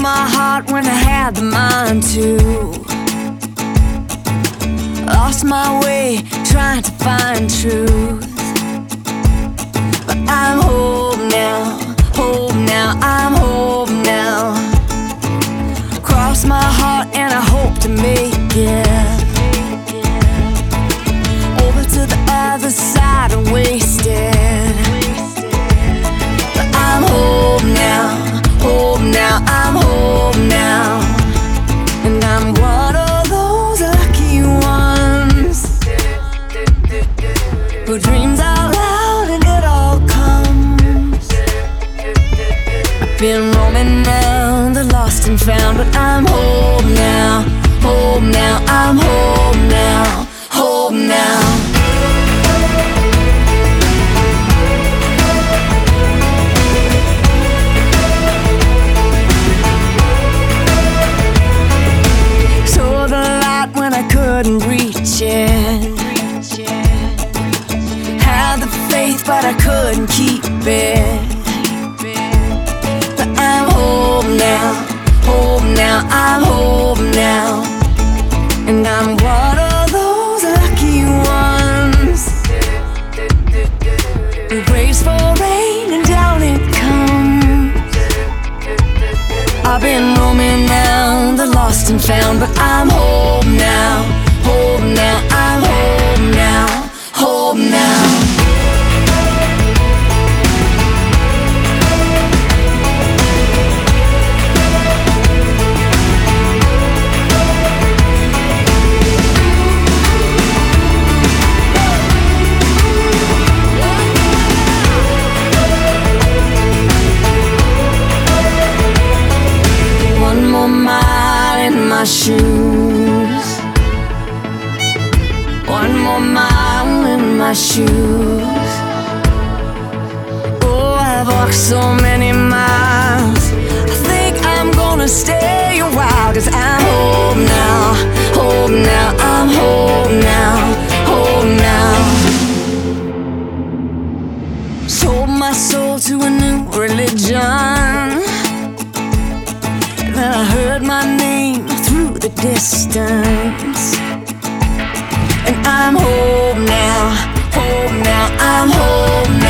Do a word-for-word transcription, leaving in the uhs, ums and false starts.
my heart when I had the mind to. Lost my way trying to find truth. But I'm home now, home now, I'm home now. Cross my heart and I hope to make it over to the other side and waste it. But I'm home now, home now, I'm home now. And I'm one of those lucky ones who dreams out loud and it all comes. I've been roaming around the lost and found, but I'm home now, home now, I'm home now, home now. Couldn't reach it. Had the faith, but I couldn't keep it. But I'm home now, home now, I'm home now. And I'm one of those lucky ones who prays for rain and down it comes. I've been roaming round the lost and found, but I'm home now, home now, I'm home now, home now. One more mile in my shoes, one more mile in my shoes. Oh, I've walked so many miles, I think I'm gonna stay a while. Cause I'm home now, home now, I'm home now, home now. Sold my soul to a new religion. Then I heard my name through the distance. And I'm home now, home now, I'm home now.